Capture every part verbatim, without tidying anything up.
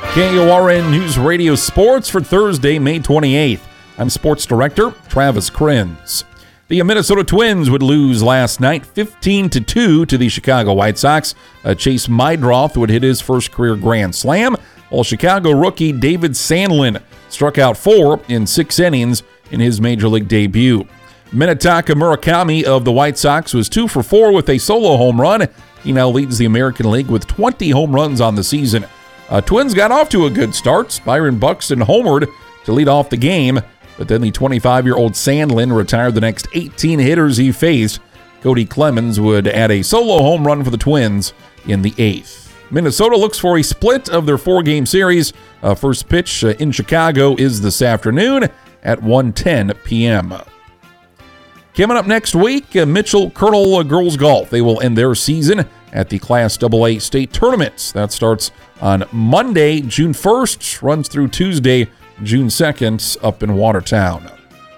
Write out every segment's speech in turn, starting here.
K O R N News Radio Sports for Thursday, May twenty-eighth. I'm Sports Director Travis Krenz. The Minnesota Twins would lose last night fifteen to two to the Chicago White Sox. Uh, Chase Meidroth would hit his first career grand slam, while Chicago rookie David Sandlin struck out four in six innings in his major league debut. Minetaka Murakami of the White Sox was two for four with a solo home run. He now leads the American League with twenty home runs on the season. Uh, Twins got off to a good start. Byron Buxton homered to lead off the game, but then the twenty-five-year-old Sandlin retired the next eighteen hitters he faced. Cody Clemens would add a solo home run for the Twins in the eighth. Minnesota looks for a split of their four-game series. Uh, first pitch uh, in Chicago is this afternoon at one ten p.m. Coming up next week, uh, Mitchell Colonel uh, Girls Golf. They will end their season at the Class double A state tournaments. That starts on Monday, June first, runs through Tuesday, June second, up in Watertown.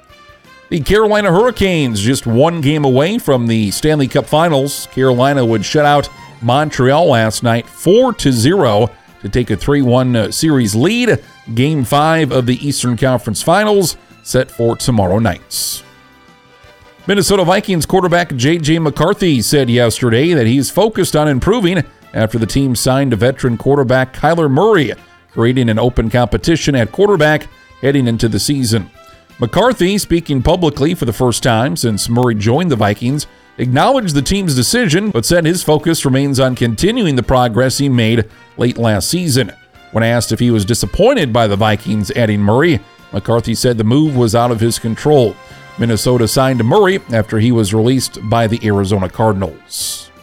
The Carolina Hurricanes just one game away from the Stanley Cup Finals. Carolina would shut out Montreal last night four to zero to take a three one series lead. Game five of the Eastern Conference Finals set for tomorrow night. Minnesota Vikings quarterback J J McCarthy said yesterday that he's focused on improving after the team signed veteran quarterback Kyler Murray, creating an open competition at quarterback heading into the season. McCarthy, speaking publicly for the first time since Murray joined the Vikings, acknowledged the team's decision, but said his focus remains on continuing the progress he made late last season. When asked if he was disappointed by the Vikings adding Murray, McCarthy said the move was out of his control. Minnesota signed Murray after he was released by the Arizona Cardinals.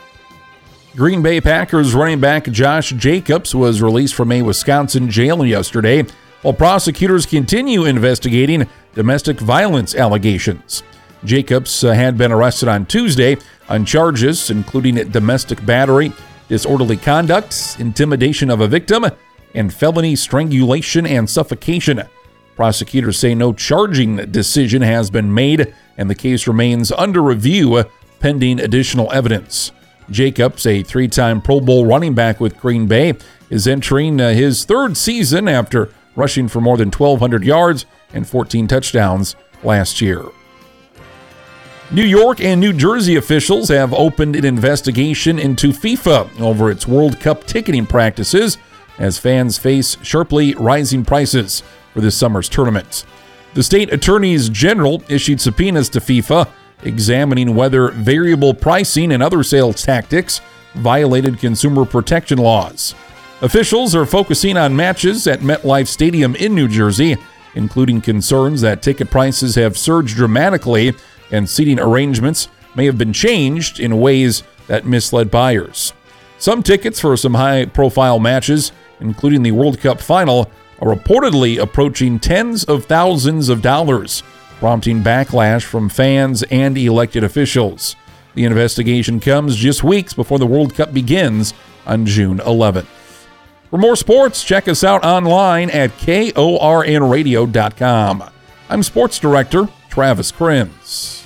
Green Bay Packers running back Josh Jacobs was released from a Wisconsin jail yesterday, while prosecutors continue investigating domestic violence allegations. Jacobs uh, had been arrested on Tuesday on charges including domestic battery, disorderly conduct, intimidation of a victim, and felony strangulation and suffocation. Prosecutors say no charging decision has been made, and the case remains under review pending additional evidence. Jacobs, a three-time Pro Bowl running back with Green Bay, is entering uh, his third season after rushing for more than twelve hundred yards and fourteen touchdowns last year. New York and New Jersey officials have opened an investigation into FIFA over its World Cup ticketing practices as fans face sharply rising prices for this summer's tournament. The state attorneys general issued subpoenas to FIFA examining whether variable pricing and other sales tactics violated consumer protection laws. Officials are focusing on matches at MetLife Stadium in New Jersey, including concerns that ticket prices have surged dramatically and seating arrangements may have been changed in ways that misled buyers. Some tickets for some high-profile matches, including the World Cup final, are reportedly approaching tens of thousands of dollars, prompting backlash from fans and elected officials. The investigation comes just weeks before the World Cup begins on June eleventh. For more sports, check us out online at K O R N radio dot com. I'm Sports Director Travis Krenz.